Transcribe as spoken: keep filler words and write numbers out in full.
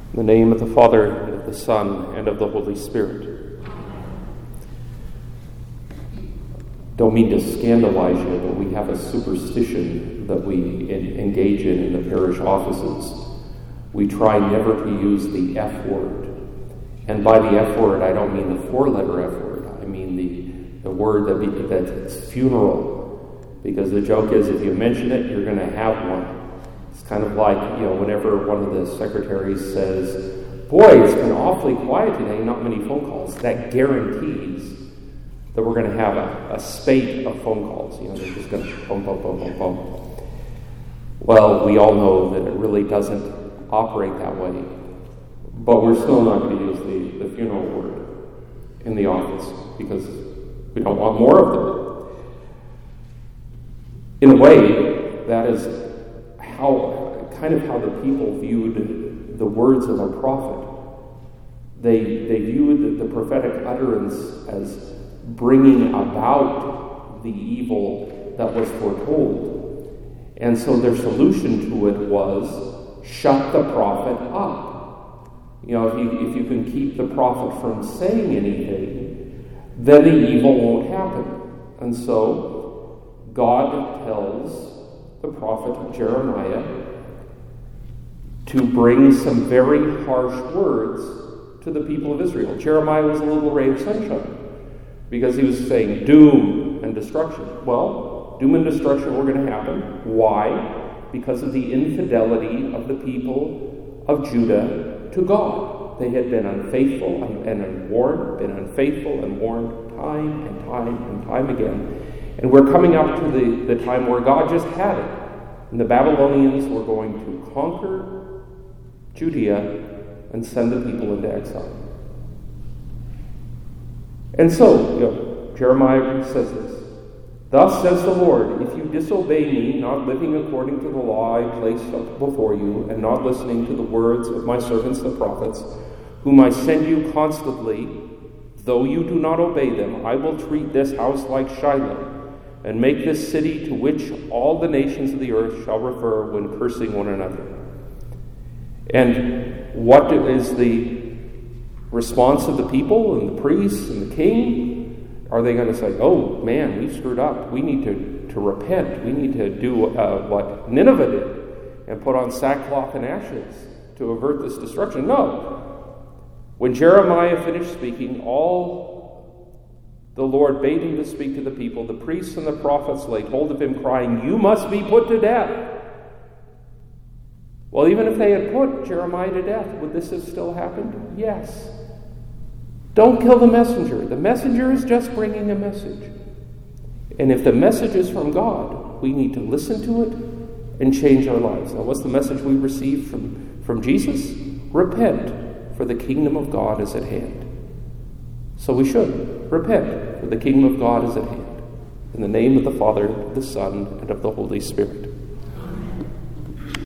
In the name of the Father, and of the Son, and of the Holy Spirit. Don't mean to scandalize you, but we have a superstition that we engage in in the parish offices. We try never to use the F word. And by the F word, I don't mean the four-letter F word. I mean the, the word that be, that's funeral. Because the joke is, if you mention it, you're going to have one. It's kind of like, you know, whenever one of the secretaries says, boy, it's been awfully quiet today, not many phone calls, that guarantees that we're going to have a, a spate of phone calls. You know, they're just going to boom, boom, boom, boom, boom. Well, we all know that it really doesn't operate that way. But we're still not going to use the, the funeral word in the office because we don't want more of them. In a way, that is how kind of how the people viewed the words of a prophet. They they viewed the, the prophetic utterance as bringing about the evil that was foretold. And so their solution to it was shut the prophet up. You know, if you if you can keep the prophet from saying anything, then the evil won't happen. And so God tells the prophet Jeremiah to bring some very harsh words to the people of Israel. Jeremiah was a little ray of sunshine because he was saying doom and destruction. Well, doom and destruction were going to happen. Why? Because of the infidelity of the people of Judah to God. They had been unfaithful and, and warned, been unfaithful and warned time and time and time again. And we're coming up to the, the time where God just had it. And the Babylonians were going to conquer Judea and send the people into exile. And so, you know, Jeremiah says this. Thus says the Lord, if you disobey me, not living according to the law I placed up before you, and not listening to the words of my servants the prophets, whom I send you constantly, though you do not obey them, I will treat this house like Shiloh, and make this city to which all the nations of the earth shall refer when cursing one another. And what is the response of the people and the priests and the king? Are they going to say, oh man, we screwed up. We need to, to repent. We need to do uh, what Nineveh did and put on sackcloth and ashes to avert this destruction? No. When Jeremiah finished speaking, all the Lord bade him to speak to the people. The priests and the prophets laid hold of him, crying, you must be put to death. Well, even if they had put Jeremiah to death, would this have still happened? Yes. Don't kill the messenger. The messenger is just bringing a message. And if the message is from God, we need to listen to it and change our lives. Now, what's the message we received from, from Jesus? Repent, for the kingdom of God is at hand. So we should repent, for the kingdom of God is at hand. In the name of the Father, the Son, and of the Holy Spirit.